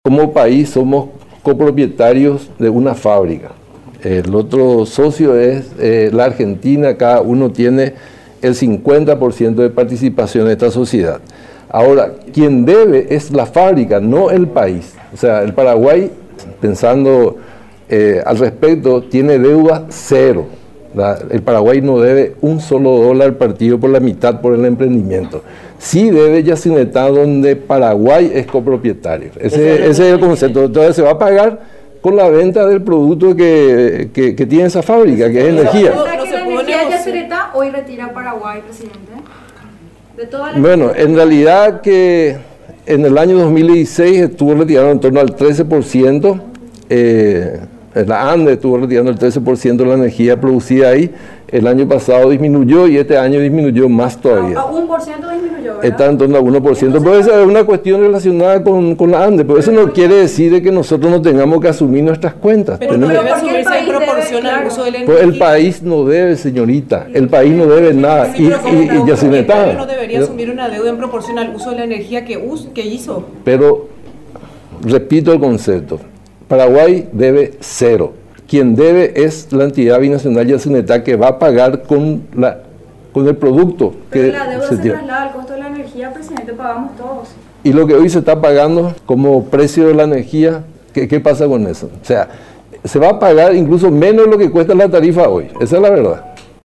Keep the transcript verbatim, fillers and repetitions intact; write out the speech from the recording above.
Como país somos copropietarios de una fábrica. El otro socio es eh, la Argentina, cada uno tiene el cincuenta por ciento de participación en esta sociedad. Ahora, quien debe es la fábrica, no el país. O sea, el Paraguay, pensando eh, al respecto, tiene deuda cero. La, el Paraguay no debe un solo dólar partido por la mitad por el emprendimiento. Sí debe Yacyretá, donde Paraguay es copropietario. Ese, ese es el concepto. Entonces se va a pagar con la venta del producto que, que, que tiene esa fábrica, que es energía. ¿No se puede energía de Yacyretá hoy retira Paraguay, presidente? De toda la bueno, en realidad que en el año dos mil dieciséis estuvo retirando en torno al trece por ciento. Eh, La ANDE estuvo retirando el trece por ciento de la energía producida ahí. El año pasado disminuyó y este año disminuyó más todavía. A un por ciento disminuyó, ¿verdad? Está en torno al uno por ciento, pero esa es una cuestión relacionada con, con la ANDE. Pero eso no quiere decir de que nosotros no tengamos que asumir nuestras cuentas. Pero Tenemos, no debe asumirse en proporción al uso de la energía. pues el país no debe, señorita. El país no debe nada. Sí, y pero como y, y Yacyretá, no debería asumir una deuda en proporción al uso de la energía que, us, que hizo. Pero, repito el concepto. Paraguay debe cero. Quien debe es la entidad binacional Yacyretá, que va a pagar con, la, con el producto. Pero que la deuda se se tiene. traslada al costo de la energía, presidente, pagamos todos. Y lo que hoy se está pagando como precio de la energía, ¿qué, qué pasa con eso? O sea, se va a pagar incluso menos de lo que cuesta la tarifa hoy. Esa es la verdad.